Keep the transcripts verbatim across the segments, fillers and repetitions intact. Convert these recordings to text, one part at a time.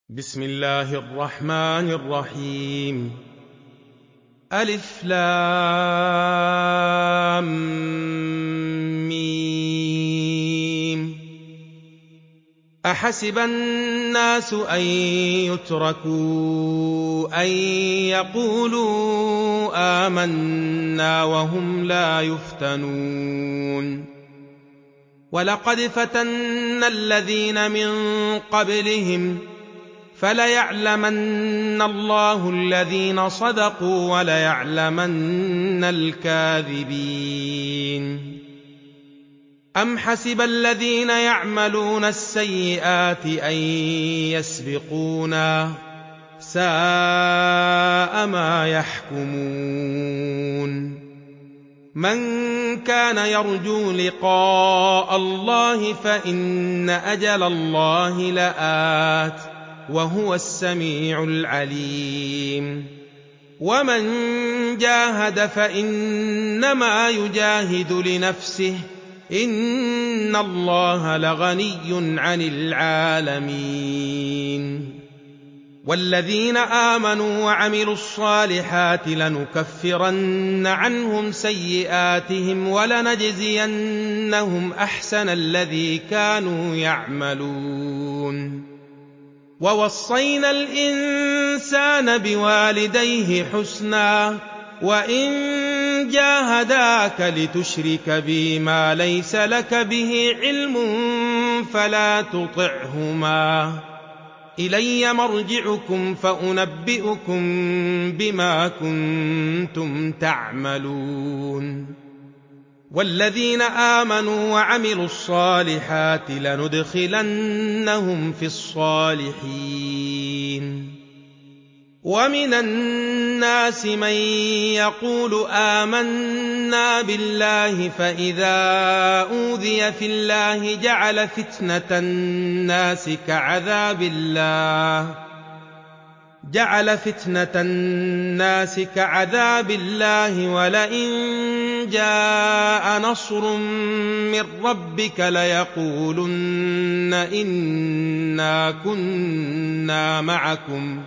بسم الله الرحمن الرحيم. ألف لام ميم. أحسب الناس أن يتركوا أن يقولوا آمنا وهم لا يفتنون. ولقد فتنا الذين من قبلهم فليعلمن الله الذين صدقوا وليعلمن الكاذبين. أم حسب الذين يعملون السيئات أن يسبقونا ساء ما يحكمون. من كان يرجو لقاء الله فإن أجل الله لآت وهو السميع العليم. ومن جاهد فإنما يجاهد لنفسه إن الله لغني عن العالمين. والذين آمنوا وعملوا الصالحات لنكفرن عنهم سيئاتهم ولنجزينهم أحسن الذي كانوا يعملون. ووصينا الإنسان بوالديه حسنا وإن جاهداك لتشرك بي ما ليس لك به علم فلا تطعهما إلي مرجعكم فأنبئكم بما كنتم تعملون. والذين آمنوا وعملوا الصالحات لندخلنهم في الصالحين. ومن الناس من يقول آمنا بالله فإذا أوذي في الله جعل فتنة الناس كعذاب الله جعل فتنة الناس كعذاب الله ولئن جاء نصر من ربك ليقولن إنا كنا معكم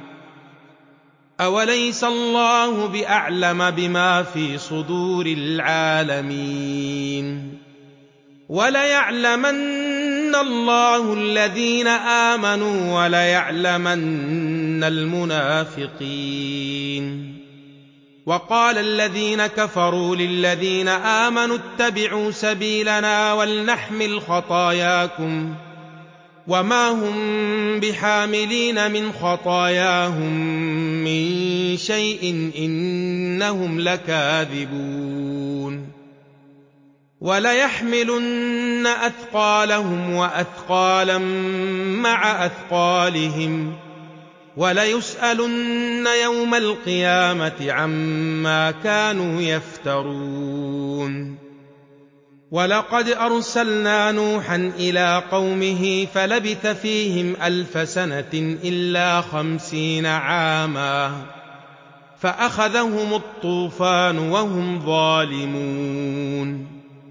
أوليس الله بأعلم بما في صدور العالمين. وليعلمن الله الذين آمنوا وليعلمن المنافقين. وقال الذين كفروا للذين آمنوا اتبعوا سبيلنا ولنحمل خطاياكم وما هم بحاملين من خطاياهم من شيء إنهم لكاذبون. وليحملن أثقالهم وأثقالا مع أثقالهم وليسألن يوم القيامة عما كانوا يفترون. ولقد أرسلنا نوحا إلى قومه فلبث فيهم ألف سنة إلا خمسين عاما فأخذهم الطوفان وهم ظالمون.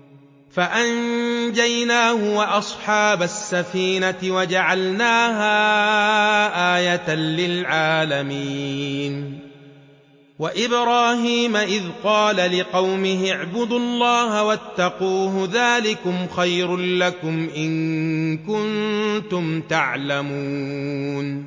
فأنجيناه وأصحاب السفينة وجعلناها آية للعالمين. وإبراهيم إذ قال لقومه اعبدوا الله واتقوه ذلكم خير لكم إن كنتم تعلمون.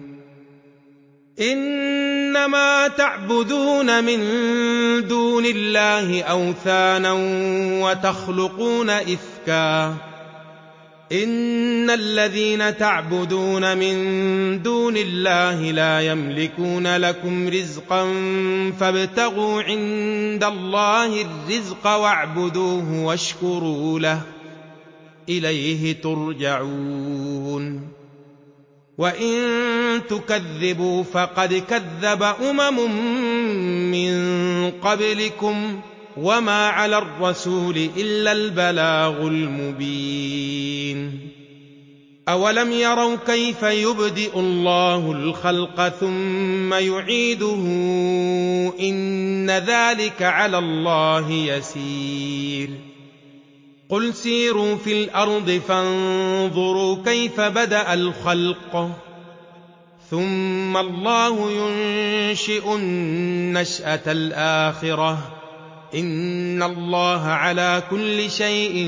إنما تعبدون من دون الله أوثانا وتخلقون إفكا إن الذين تعبدون من دون الله لا يملكون لكم رزقا فابتغوا عند الله الرزق واعبدوه واشكروا له إليه ترجعون. وإن تكذبوا فقد كذب أمم من قبلكم وما على الرسول إلا البلاغ المبين. أولم يروا كيف يبدئ الله الخلق ثم يعيده إن ذلك على الله يسير. قل سيروا في الأرض فانظروا كيف بدأ الخلق ثم الله ينشئ النشأة الآخرة إن الله على كل شيء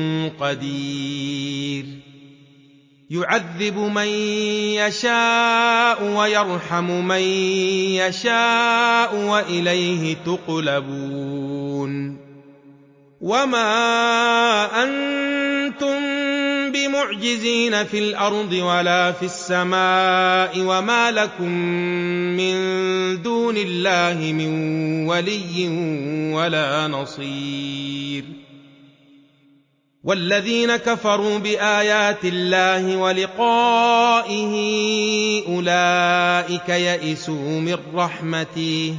قدير يعذب من يشاء ويرحم من يشاء وإليه تقلبون وما أنتم بمعجزين في الأرض ولا في السماء وما لكم من دون الله من ولي ولا نصير والذين كفروا بآيات الله ولقائه أولئك يئسوا من رحمتي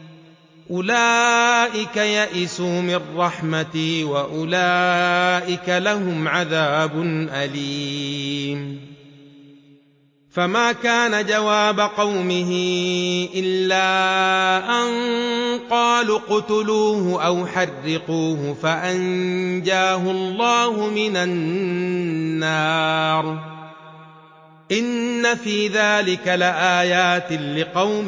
أولئك يئسوا من رحمتي وأولئك لهم عذاب أليم فما كان جواب قومه إلا أن قالوا اقتلوه أو حرقوه فأنجاه الله من النار إن في ذلك لآيات لقوم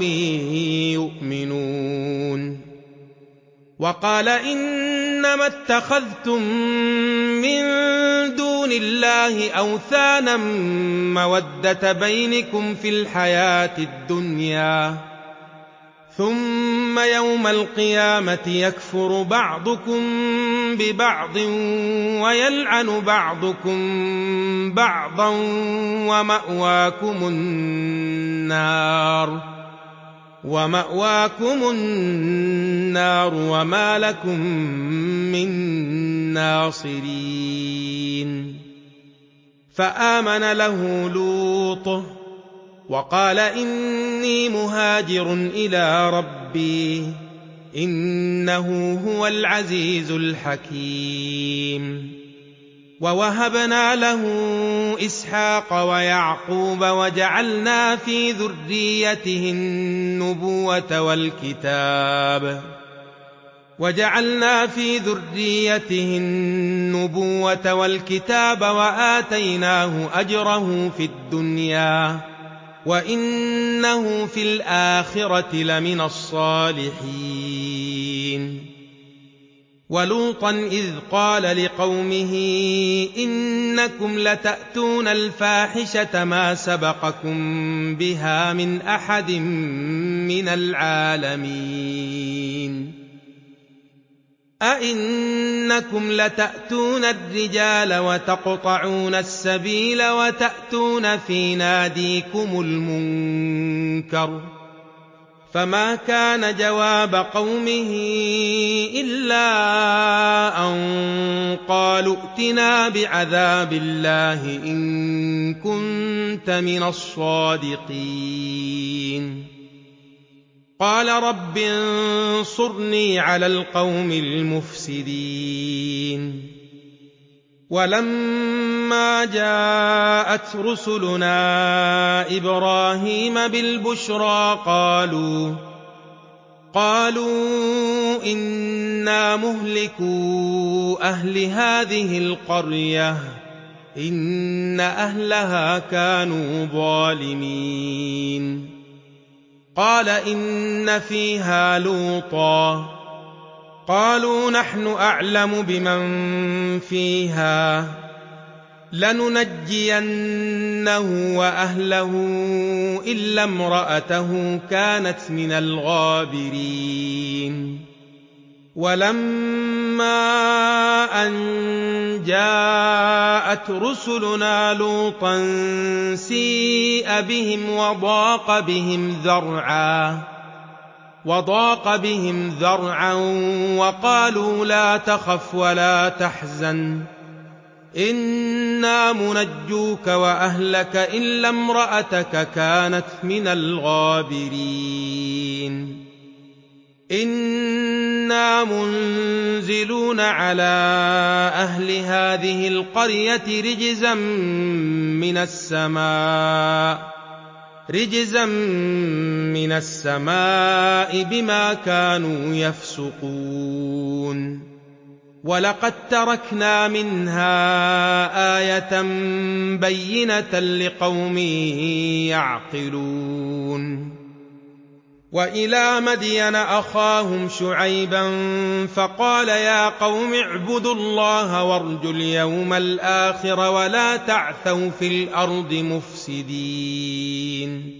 يؤمنون وقال إنما اتخذتم من دون الله أوثانا مودة بينكم في الحياة الدنيا ثم يوم القيامة يكفر بعضكم ببعض ويلعن بعضكم بعضا ومأواكم النار ومأواكم النار وما لكم من ناصرين فآمن له لوط وقال إني مهاجر إلى ربي إنه هو العزيز الحكيم ووهبنا له إسحاق ويعقوب وجعلنا في ذريته النبوة والكتاب وجعلنا في ذريته النبوة والكتاب وآتيناه أجره في الدنيا وإنه في الآخرة لمن الصالحين ولوطا إذ قال لقومه إنكم لتأتون الفاحشة ما سبقكم بها من أحد من العالمين أئنكم لتأتون الرجال وتقطعون السبيل وتأتون في ناديكم المنكر فما كان جواب قومه إلا أن قالوا ائتنا بعذاب الله إن كنت من الصادقين قال رب انصرني على القوم المفسدين ولما جاءت رسلنا إبراهيم بالبشرى قالوا قالوا إنا مهلكو أهل هذه القرية إن أهلها كانوا ظالمين قال إن فيها لوطا قالوا نحن أعلم بمن فيها لننجينه وأهله إلا امرأته كانت من الغابرين ولما أن جاءت رسلنا لوطا سيء بهم وضاق بهم ذرعا وضاق بهم ذرعا وقالوا لا تخف ولا تحزن إنا منجوك وأهلك إلا امرأتك كانت من الغابرين إنا منزلون على أهل هذه القرية رجزا من السماء رجزا من السماء بما كانوا يفسقون وَلَقَد تَّرَكْنَا مِنْهَا آيَةً بَيِّنَةً لِقَوْمٍ يَعْقِلُونَ وَإِلَىٰ مَدْيَنَ أَخَاهُمْ شُعَيْبًا فَقَالَ يَا قَوْمِ اعْبُدُوا اللَّهَ وَارْجُوا الْيَوْمَ الْآخِرَ وَلَا تَعْثَوْا فِي الْأَرْضِ مُفْسِدِينَ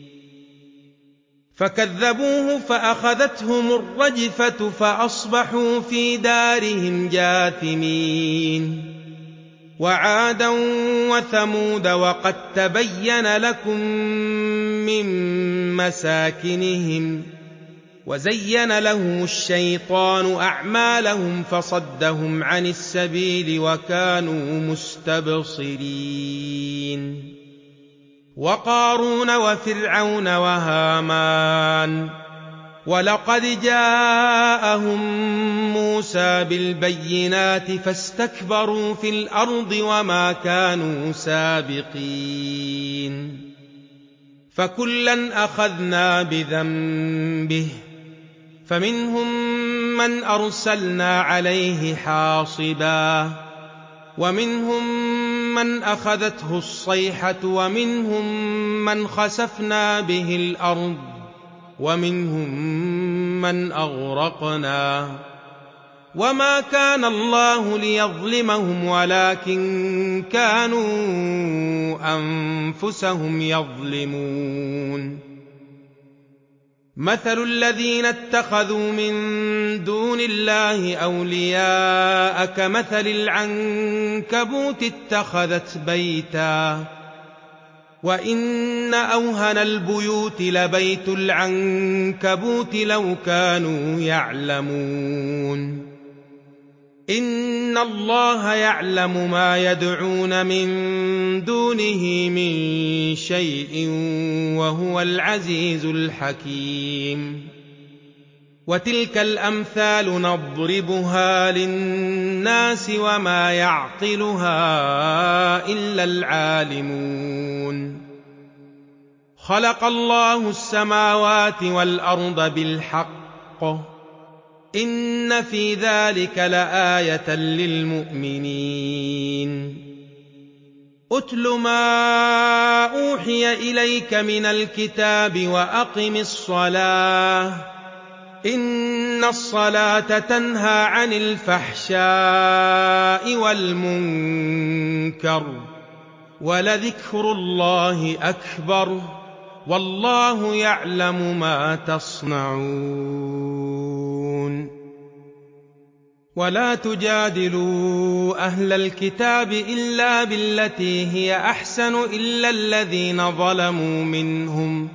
فَكَذَّبُوهُ فَأَخَذَتْهُمُ الرَّجْفَةُ فَأَصْبَحُوا فِي دَارِهِمْ جَاثِمِينَ وَعَادًا وَثَمُودَ وَقَد تَّبَيَّنَ لَكُم مِّن مَّسَاكِنِهِمْ وَزَيَّنَ لَهُمُ الشَّيْطَانُ أَعْمَالَهُمْ فَصَدَّهُمْ عَنِ السَّبِيلِ وَكَانُوا مُسْتَبْصِرِينَ وَقَارُونَ وَفِرْعَوْنَ وَهَامَانَ وَلَقَدْ جَاءَهُم مُّوسَىٰ بِالْبَيِّنَاتِ فَاسْتَكْبَرُوا فِي الْأَرْضِ وَمَا كَانُوا سَابِقِينَ فَكُلًّا أَخَذْنَا بِذَنبِهِ فَمِنْهُم مَّنْ أَرْسَلْنَا عَلَيْهِ حَاصِبًا وَمِنْهُم مَّنْ أَخَذَتْهُ الصَّيْحَةُ وَمِنْهُم مَّنْ خَسَفْنَا بِهِ الْأَرْضَ وَمِنْهُم مَّنْ أَغْرَقْنَا وَمَا كَانَ اللَّهُ لِيَظْلِمَهُمْ وَلَٰكِن كَانُوا أَنفُسَهُمْ يَظْلِمُونَ مَثَلُ الَّذِينَ اتَّخَذُوا مِن دُونِ اللَّهِ أَوْلِيَاءَ كَمَثَلِ الْعَنكَبُوتِ اتَّخَذَتْ بَيْتًا وَإِنَّ أَوْهَنَ الْبُيُوتِ لَبَيْتُ الْعَنكَبُوتِ لَوْ كَانُوا يَعْلَمُونَ إِنَّ اللَّهَ يَعْلَمُ مَا يَدْعُونَ مِن دُونِهِ مِن شَيْءٍ وَهُوَ الْعَزِيزُ الْحَكِيمُ وَتِلْكَ الْأَمْثَالُ نَضْرِبُهَا لِلنَّاسِ وَمَا يَعْقِلُهَا إِلَّا الْعَالِمُونَ خَلَقَ اللَّهُ السَّمَاوَاتِ وَالْأَرْضَ بِالْحَقِّ إِنَّ فِي ذَلِكَ لَآيَةً لِلْمُؤْمِنِينَ أُتْلُ مَا أُوحِيَ إِلَيْكَ مِنَ الْكِتَابِ وَأَقِمِ الصَّلَاةَ إِنَّ الصَّلَاةَ تَنْهَىٰ عَنِ الْفَحْشَاءِ وَالْمُنكَرِ وَلَذِكْرُ اللَّهِ أَكْبَرُ وَاللَّهُ يَعْلَمُ مَا تَصْنَعُونَ وَلَا تُجَادِلُوا أَهْلَ الْكِتَابِ إِلَّا بِالَّتِي هِيَ أَحْسَنُ إِلَّا الَّذِينَ ظَلَمُوا مِنْهُمْ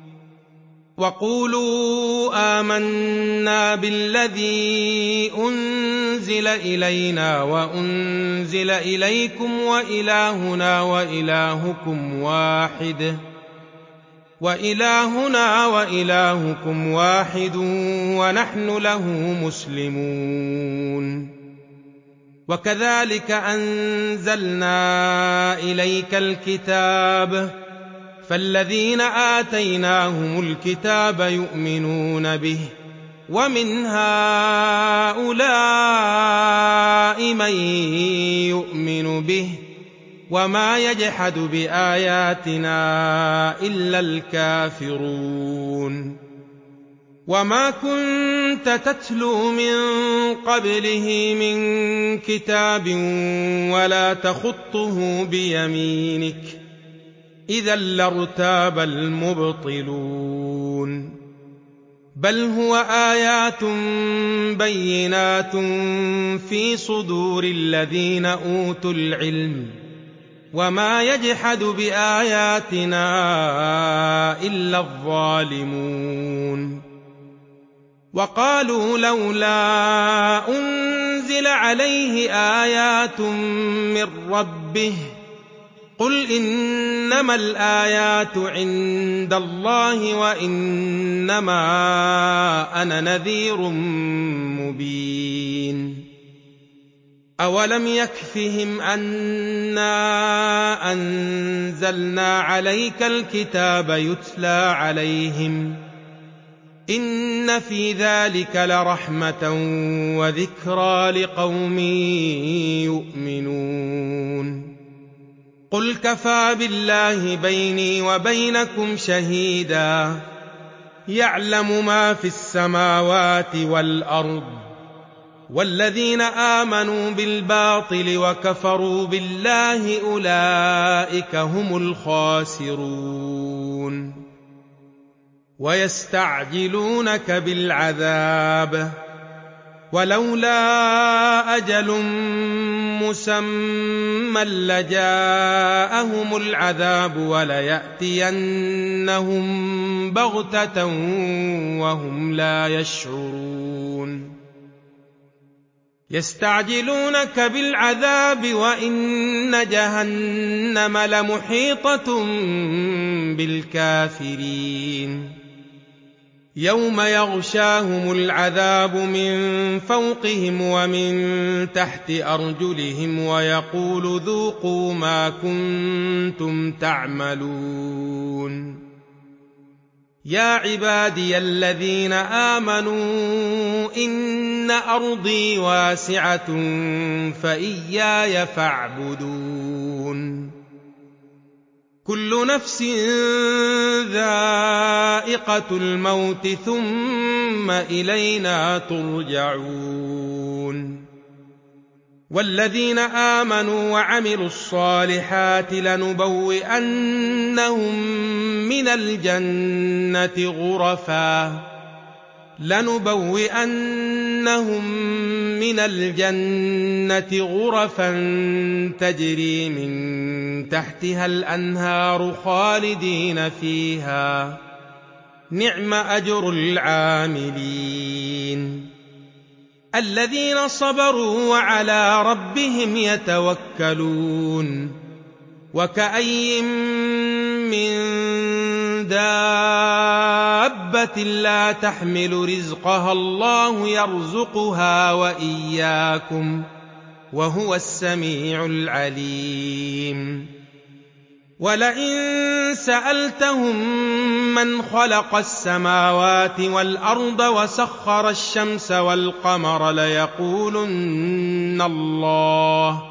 وَقُولُوا آمَنَّا بِالَّذِي أُنزِلَ إِلَيْنَا وَأُنزِلَ إِلَيْكُمْ وَإِلَٰهُنَا وَإِلَٰهُكُمْ وَاحِدٌ وَإِلَٰهُنَا وَإِلَٰهُكُمْ وَاحِدٌ وَنَحْنُ لَهُ مُسْلِمُونَ وَكَذَٰلِكَ أَنزَلْنَا إِلَيْكَ الْكِتَابَ فَالَّذِينَ آتَيْنَاهُمُ الْكِتَابَ يُؤْمِنُونَ بِهِ وَمِنْ هَٰؤُلَاءِ مَن يُؤْمِنُ بِهِ وَمَا يَجْحَدُ بِآيَاتِنَا إِلَّا الْكَافِرُونَ وَمَا كُنتَ تَتْلُو مِن قَبْلِهِ مِن كِتَابٍ وَلَا تَخُطُّهُ بِيَمِينِكَ إِذًا لَّارْتَابَ الْمُبْطِلُونَ بَلْ هُوَ آيَاتٌ بَيِّنَاتٌ فِي صُدُورِ الَّذِينَ أُوتُوا الْعِلْمَ وَمَا يَجْحَدُ بِآيَاتِنَا إِلَّا الظَّالِمُونَ وَقَالُوا لَوْلَا أُنزِلَ عَلَيْهِ آيَاتٌ مِّن رَّبِّهِ قُلْ إِنَّمَا الْآيَاتُ عِندَ اللَّهِ وَإِنَّمَا أَنَا نَذِيرٌ مُّبِينٌ أَوَلَمْ يَكْفِهِمْ أَنَّا أَنزَلْنَا عَلَيْكَ الْكِتَابَ يُتْلَىٰ عَلَيْهِمْ إن في ذلك لرحمة وذكرى لقوم يؤمنون قل كفى بالله بيني وبينكم شهيدا يعلم ما في السماوات والأرض والذين آمنوا بالباطل وكفروا بالله أولئك هم الخاسرون ويستعجلونك بالعذاب ولولا أجل مسمى لجاءهم العذاب وليأتينهم بغتة وهم لا يشعرون يستعجلونك بالعذاب وإن جهنم لمحيطة بالكافرين يوم يغشاهم العذاب من فوقهم ومن تحت أرجلهم ويقول ذوقوا ما كنتم تعملون يا عبادي الذين آمنوا إن أرضي واسعة فإياي فاعبدون كل نفس ذائقة الموت ثم إلينا ترجعون والذين آمنوا وعملوا الصالحات لنبوئنهم من الجنة غرفا لنبوئنهم من الجنة غرفا تجري من تحتها الأنهار خالدين فيها نعم أجر العاملين الذين صبروا وعلى ربهم يتوكلون وكأي من دابة لا تحمل رزقها الله يرزقها وإياكم وهو السميع العليم ولئن سألتهم من خلق السماوات والأرض وسخر الشمس والقمر ليقولن الله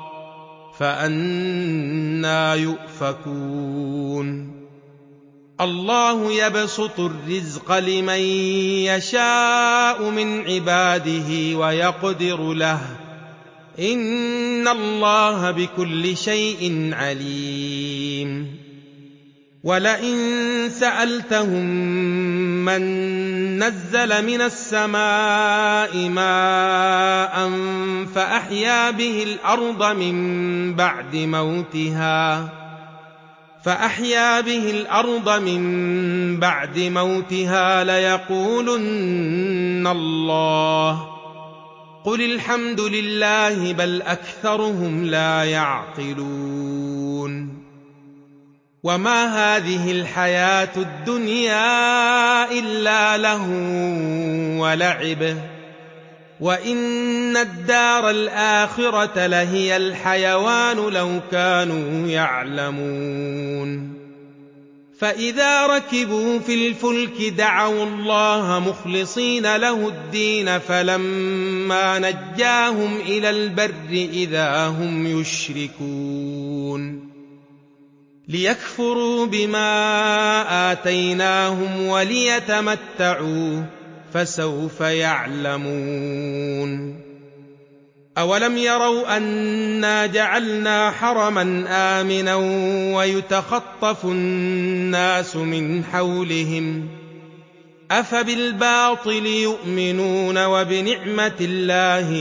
فأنى يؤفكون الله يبسط الرزق لمن يشاء من عباده ويقدر له إن الله بكل شيء عليم ولئن سألتهم من نزل من السماء ماء فأحيا به الأرض من بعد موتها فأحيا به الأرض من بعد موتها ليقولن الله قل الحمد لله بل أكثرهم لا يعقلون وما هذه الحياة الدنيا إلا لهو ولعب وإن الدار الآخرة لهي الحيوان لو كانوا يعلمون فإذا ركبوا في الفلك دعوا الله مخلصين له الدين فلما نجاهم إلى البر إذا هم يشركون ليكفروا بما آتيناهم وليتمتعوا فسوف يعلمون أولم يروا أنا جعلنا حرما آمنا ويتخطف الناس من حولهم أفبالباطل يؤمنون وبنعمة الله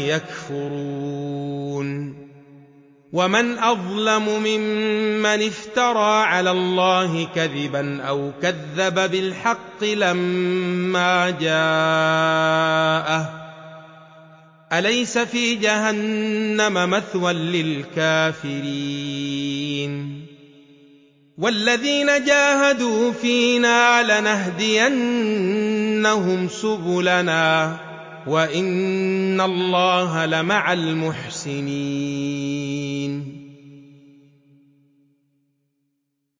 يكفرون ومن أظلم ممن افترى على الله كذبا أو كذب بالحق لما جاءه أليس في جهنم مثوى للكافرين والذين جاهدوا فينا لنهدينهم سبلنا وإن الله لمع المحسنين